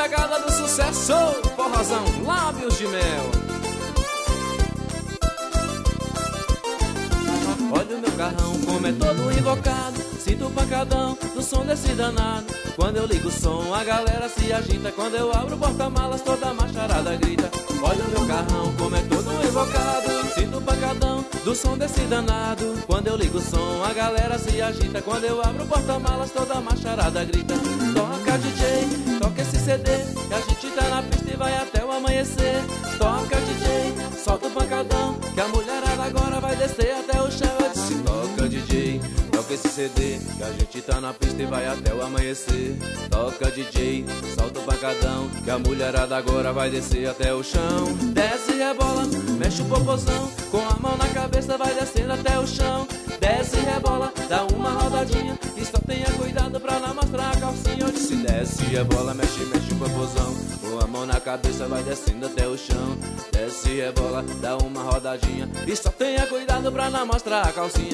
pegada do sucesso, forrozão, lábios de mel. Olha o meu carrão como é todo invocado, sinto o pancadão do som desse danado. Quando eu ligo o som a galera se agita, quando eu abro o porta-malas toda a macharada grita. Olha o meu carrão como é todo invocado, sinto o pancadão do som desse danado. Quando eu ligo o som a galera se agita, quando eu abro o porta-malas toda a macharada grita. Toca DJ, toca esse CD, que a gente tá na pista e vai até o amanhecer. Toca DJ, solta o pancadão, que a mulherada agora vai descer até o chão. Eu disse toca DJ, toca esse CD, que a gente tá na pista e vai até o amanhecer. Toca DJ, solta o pancadão, que a mulherada agora vai descer até o chão. Desce e rebola, mexe o popozão, com a mão na cabeça vai descendo até o chão. Desce e rebola, dá uma rodadinha, e só tenha cuidado pra não mostrar a calcinha. Eu disse desce e rebola, mexe o popozão, com a mão na cabeça vai descendo até o chão. Desce e rebola, dá uma rodadinha, e só tenha cuidado pra não mostrar a calcinha.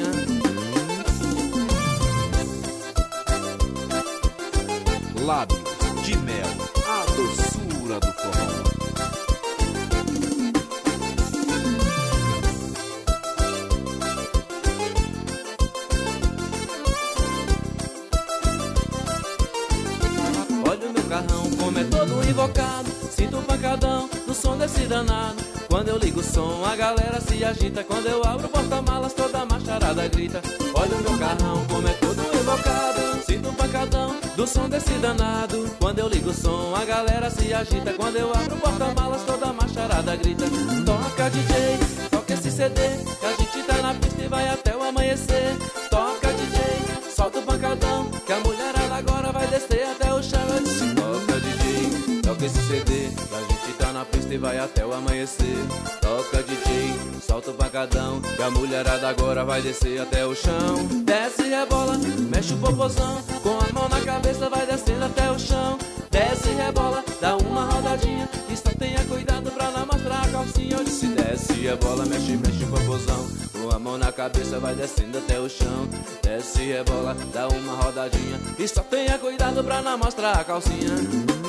Lábios de mel, a doçura do forró. Olha o meu carrão como é todo invocado, sinto um pancadão do som desse danado. Quando eu ligo o som a galera se agita, quando eu abro o porta-malas toda a macharada grita. Olha o meu carrão como é todo invocado, sinto um pancadão do som desse danado. Quando eu ligo o som a galera se agita, quando eu abro o porta-malas toda a macharada grita. Toca DJ, toca esse CD, que a gente tá na pista e vai até o amanhecer. Toca DJ, solta o pancadão, que a mulherada agora vai descer até o chão. Eu disse toca DJ, toca esse CD, que a gente tá na pista e vai até o amanhecer. Toca DJ, solta o pancadão, que a mulherada agora vai descer até o chão. Desce e rebola, mexe o popozão, com a mão na cabeça vai descendo até o chão. Desce e rebola, dá uma rodadinha, e só tenha cuidado pra não mostrar a calcinha. Eu disse desce e rebola, mexe o popozão, com a mão na cabeça vai descendo até o chão. Desce e rebola, dá uma rodadinha, e só tenha cuidado pra não mostrar a calcinha.